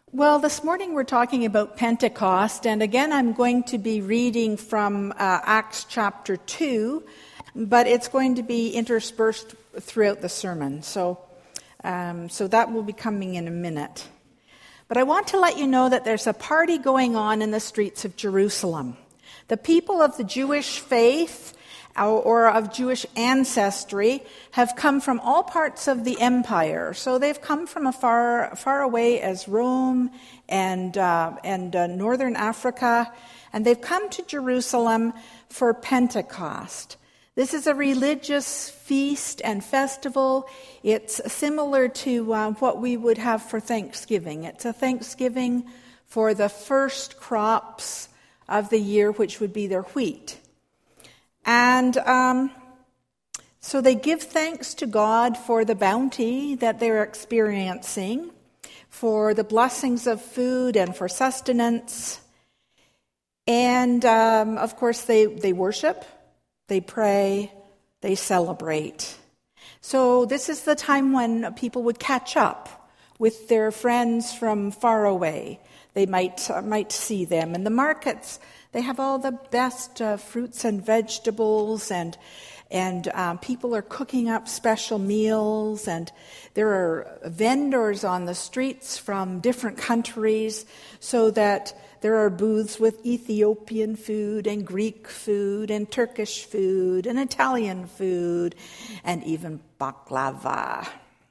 Well, this morning we're talking about Pentecost, and again I'm going to be reading from Acts chapter 2, but it's going to be interspersed throughout the sermon, so that will be coming in a minute. But I want to let you know that there's a party going on in the streets of Jerusalem. The people of the Jewish faith or of Jewish ancestry have come from all parts of the empire. So they've come from as far away as Rome and northern Africa, and they've come to Jerusalem for Pentecost. This is a religious feast and festival. It's similar to what we would have for Thanksgiving. It's a Thanksgiving for the first crops of the year, which would be their wheat. And so they give thanks to God for the bounty that they're experiencing, for the blessings of food and for sustenance. And, of course, they worship, they pray, they celebrate. So this is the time when people would catch up with their friends from far away. They might see them. In the markets, they have all the best fruits and vegetables, and people are cooking up special meals, and there are vendors on the streets from different countries, so that there are booths with Ethiopian food and Greek food and Turkish food and Italian food and even baklava.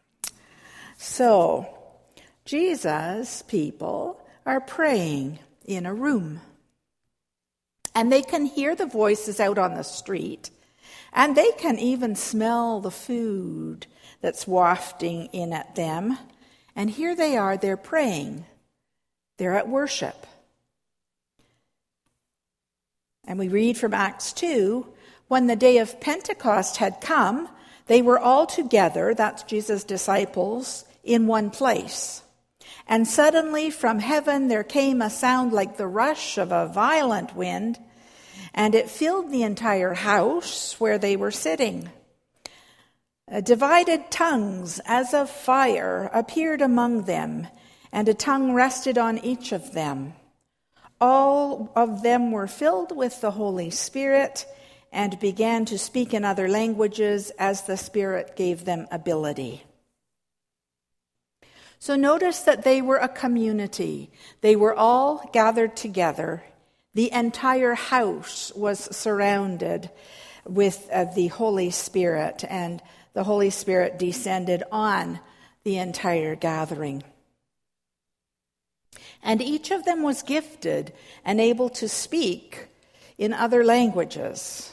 So, Jesus' people are praying in a room. And they can hear the voices out on the street. And they can even smell the food that's wafting in at them. And here they are, they're praying. They're at worship. And we read from Acts 2, when the day of Pentecost had come, they were all together, that's Jesus' disciples, in one place. And suddenly from heaven there came a sound like the rush of a violent wind, and it filled the entire house where they were sitting. Divided tongues as of fire appeared among them, and a tongue rested on each of them. All of them were filled with the Holy Spirit and began to speak in other languages as the Spirit gave them ability. So notice that they were a community. They were all gathered together. The entire house was surrounded with the Holy Spirit, and the Holy Spirit descended on the entire gathering. And each of them was gifted and able to speak in other languages.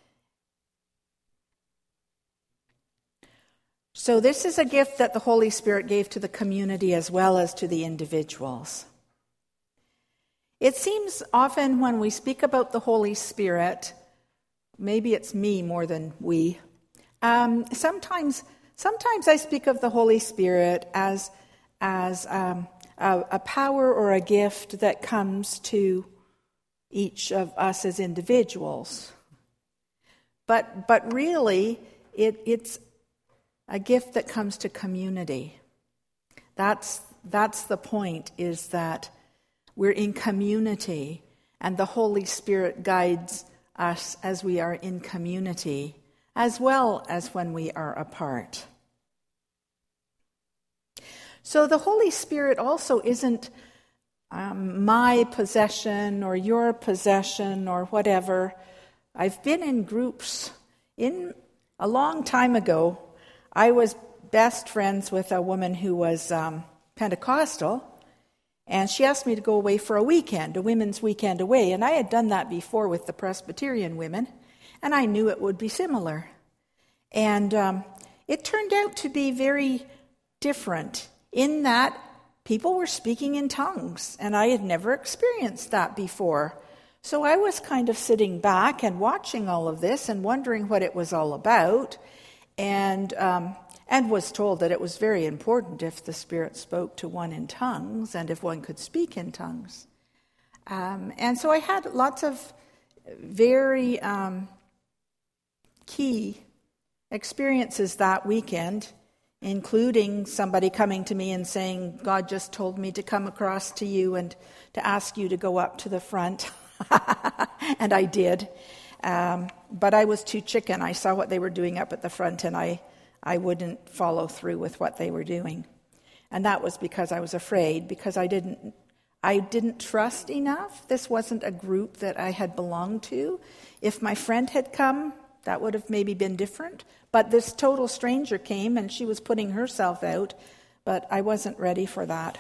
So this is a gift that the Holy Spirit gave to the community as well as to the individuals. It seems often when we speak about the Holy Spirit, maybe it's me more than we, sometimes I speak of the Holy Spirit as a power or a gift that comes to each of us as individuals. But really, it's a gift that comes to community. That's the point, is that we're in community, and the Holy Spirit guides us as we are in community, as well as when we are apart. So the Holy Spirit also isn't my possession or your possession or whatever. I've been in groups. In a long time ago, I was best friends with a woman who was Pentecostal, and she asked me to go away for a weekend, a women's weekend away, and I had done that before with the Presbyterian women, and I knew it would be similar. And it turned out to be very different in that people were speaking in tongues, and I had never experienced that before. So I was kind of sitting back and watching all of this and wondering what it was all about, and was told that it was very important if the Spirit spoke to one in tongues and if one could speak in tongues. And so I had lots of very key experiences that weekend including somebody coming to me and saying, God just told me to come across to you and to ask you to go up to the front. And I did. But I was too chicken. I saw what they were doing up at the front, and I wouldn't follow through with what they were doing. And that was because I was afraid, because I didn't trust enough. This wasn't a group that I had belonged to. If my friend had come, that would have maybe been different. But this total stranger came, and she was putting herself out, but I wasn't ready for that.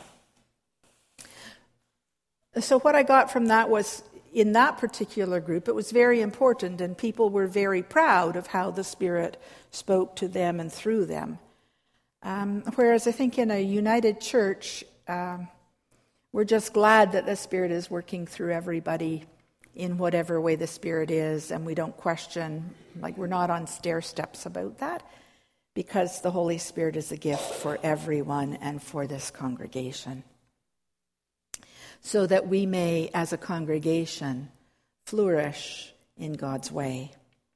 So what I got from that was, in that particular group, it was very important, and people were very proud of how the Spirit spoke to them and through them. Whereas I think in a united church, we're just glad that the Spirit is working through everybody in whatever way the Spirit is, and we don't question, like we're not on stair steps about that, because the Holy Spirit is a gift for everyone and for this congregation, so that we may, as a congregation, flourish in God's way.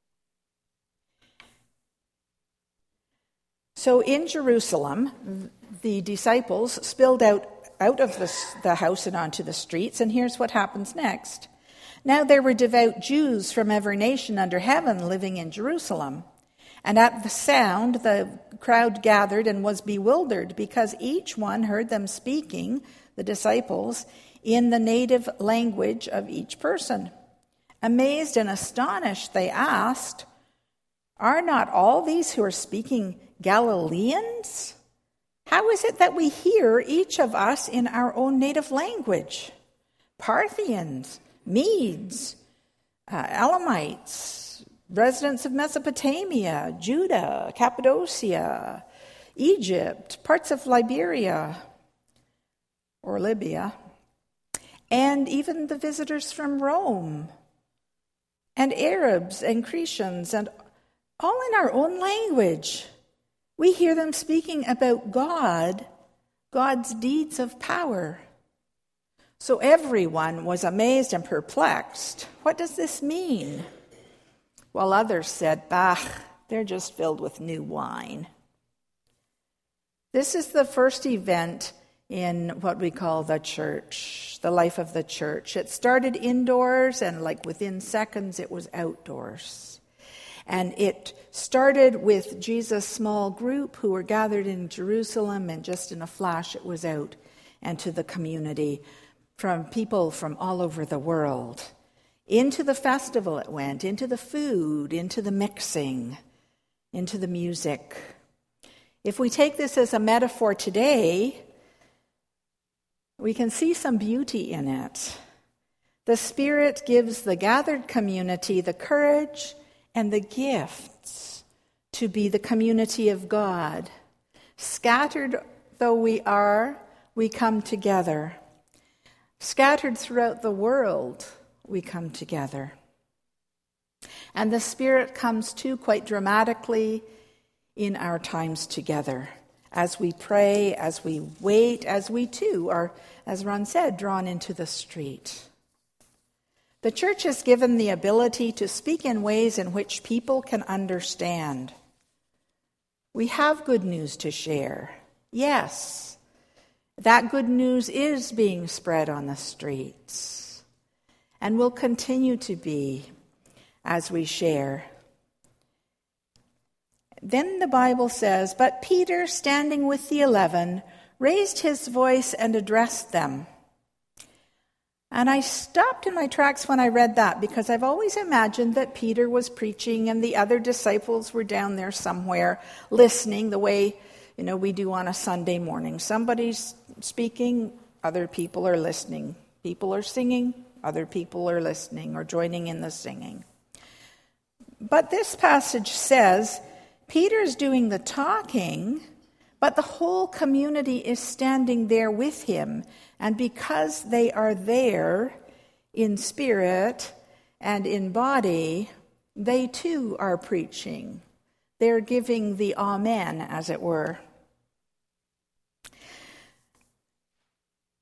So in Jerusalem, the disciples spilled out of the house and onto the streets, and here's what happens next. Now there were devout Jews from every nation under heaven living in Jerusalem. And at the sound, the crowd gathered and was bewildered, because each one heard them speaking, the disciples, in the native language of each person. Amazed and astonished, they asked, "Are not all these who are speaking Galileans? How is it that we hear each of us in our own native language? Parthians, Medes, Elamites, residents of Mesopotamia, Judah, Cappadocia, Egypt, parts of Liberia or Libya, and even the visitors from Rome, and Arabs and Cretans, and all in our own language. We hear them speaking about God's deeds of power." So everyone was amazed and perplexed. What does this mean? While others said, "Bah, they're just filled with new wine." This is the first event in what we call the church, the life of the church. It started indoors, and like within seconds it was outdoors. And it started with Jesus' small group who were gathered in Jerusalem, and just in a flash it was out and to the community, from people from all over the world. Into the festival it went, into the food, into the mixing, into the music. If we take this as a metaphor today, we can see some beauty in it. The Spirit gives the gathered community the courage and the gifts to be the community of God. Scattered though we are, we come together. Scattered throughout the world, we come together. And the Spirit comes too quite dramatically in our times together. As we pray, as we wait, as we too are, as Ron said, drawn into the street. The church is given the ability to speak in ways in which people can understand. We have good news to share. Yes, that good news is being spread on the streets and will continue to be as we share. Then the Bible says, "But Peter, standing with the 11, raised his voice and addressed them." And I stopped in my tracks when I read that, because I've always imagined that Peter was preaching and the other disciples were down there somewhere listening the way, we do on a Sunday morning. Somebody's speaking, other people are listening. People are singing, other people are listening or joining in the singing. But this passage says Peter's doing the talking, but the whole community is standing there with him. And because they are there in spirit and in body, they too are preaching. They're giving the amen, as it were.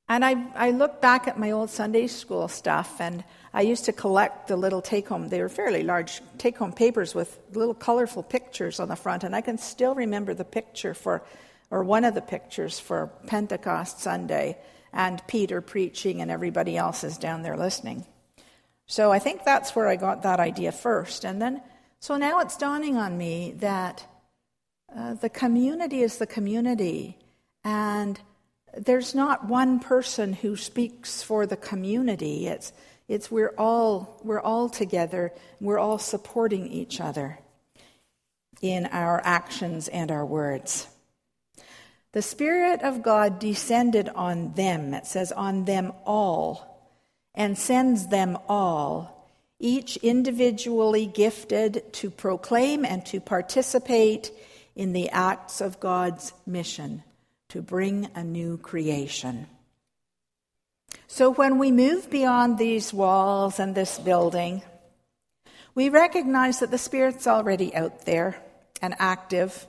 And I look back at my old Sunday school stuff, and I used to collect the little take-home, they were fairly large take-home papers with little colorful pictures on the front, and I can still remember the picture or one of the pictures for Pentecost Sunday, and Peter preaching and everybody else is down there listening. So I think that's where I got that idea first. And then, so now it's dawning on me that the community is the community, and there's not one person who speaks for the community. It's we're all together. We're all supporting each other in our actions and our words. The Spirit of God descended on them, it says on them all, and sends them all, each individually gifted to proclaim and to participate in the acts of God's mission, to bring a new creation. So when we move beyond these walls and this building, we recognize that the Spirit's already out there and active.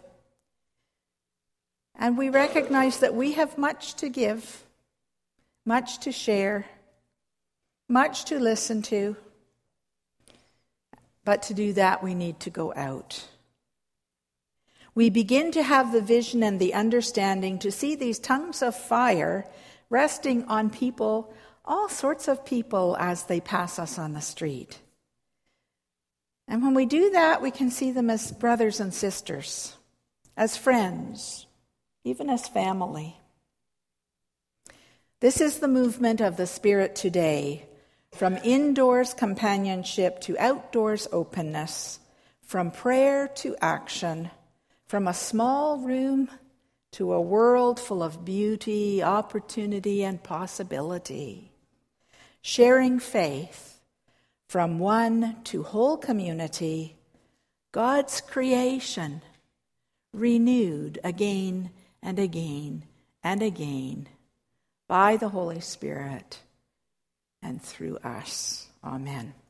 And we recognize that we have much to give, much to share, much to listen to. But to do that, we need to go out. We begin to have the vision and the understanding to see these tongues of fire resting on people, all sorts of people, as they pass us on the street. And when we do that, we can see them as brothers and sisters, as friends, even as family. This is the movement of the Spirit today, from indoors companionship to outdoors openness, from prayer to action, from a small room to a world full of beauty, opportunity, and possibility. Sharing faith from one to whole community, God's creation renewed again and again and again by the Holy Spirit and through us. Amen.